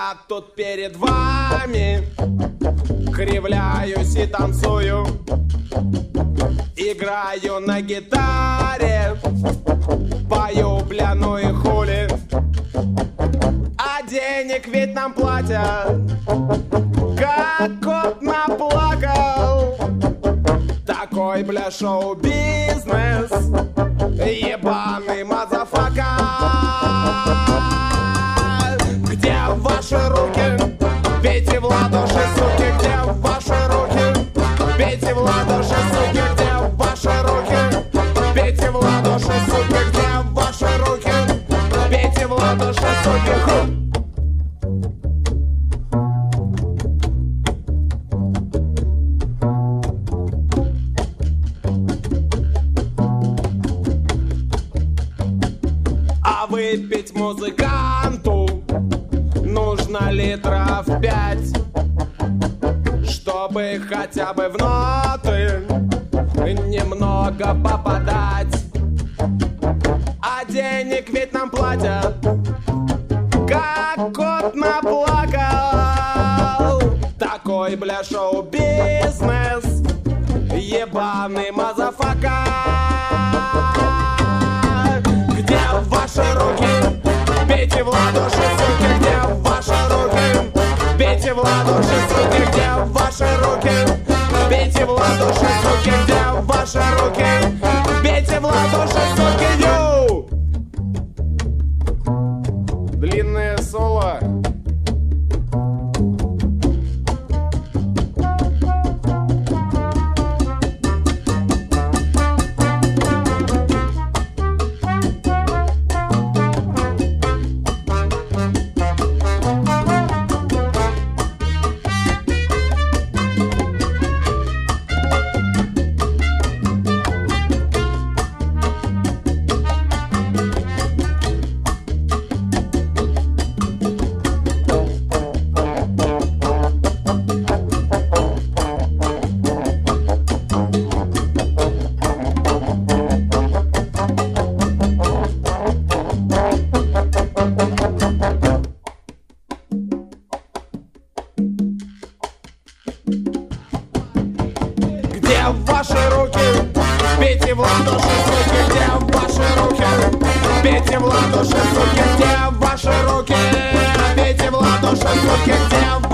Я тут перед вами кривляюсь и танцую, играю на гитаре, пою, бля, ну и хули. А денег ведь нам платят, как кот наплакал. Такой, бля, шоу-бизнес, ебаный мазафака. Где ваши руки? Бейте в ладоши, суки. Где ваши руки? Бейте в ладоши, суки. Где ваши руки? Бейте в ладоши, суки. Где ваши руки? Бейте в ладоши, суки. А выпить музыканту нужно литров 5, чтобы хотя бы в ноты немного попадать. А денег ведь нам платят, как кот наплакал. Такой, бля, шоу-бизнес, ебаный мазафака. Где ваши руки? Бейте в ладоши, суки. Где ваши руки? Бейте в ладоши, суки. Где ваши руки? Бейте в ладоши, суки. Где ваши руки? Бейте в ладоши, суки. Йоу! Длинное соло. Где ваши руки? Бейте в ладоши, суки. Где ваши руки? Бейте в ладоши, суки. Где ваши руки? Бейте в ладоши, суки. Где